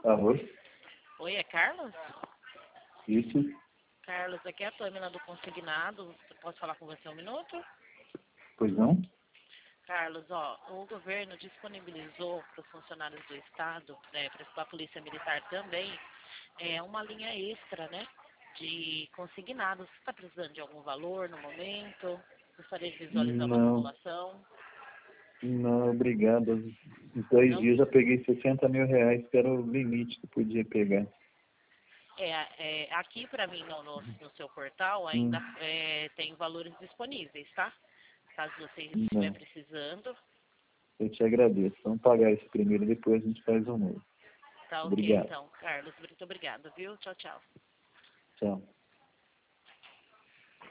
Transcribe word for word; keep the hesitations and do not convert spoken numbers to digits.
Alô? Oi, é Carlos? Isso? Carlos, aqui é a Pamela do Consignado. Posso falar com você um minuto? Pois não? Carlos, ó, o governo disponibilizou para os funcionários do Estado, né, para a Polícia Militar também, é, uma linha extra, né, de consignados. Você está precisando de algum valor no momento? Gostaria de visualizar uma Não, simulação? não, obrigado. Nos dois Não? dias eu peguei sessenta mil reais, que era o limite que eu podia pegar. É, é, aqui para mim no, no, no seu portal Hum, ainda é, tem valores disponíveis, tá? Caso você estiver não, precisando. eu te agradeço. Vamos pagar esse primeiro, depois a gente faz o novo. Tá ok, Obrigado. então, Carlos. Muito obrigada, viu? Tchau, tchau. Tchau.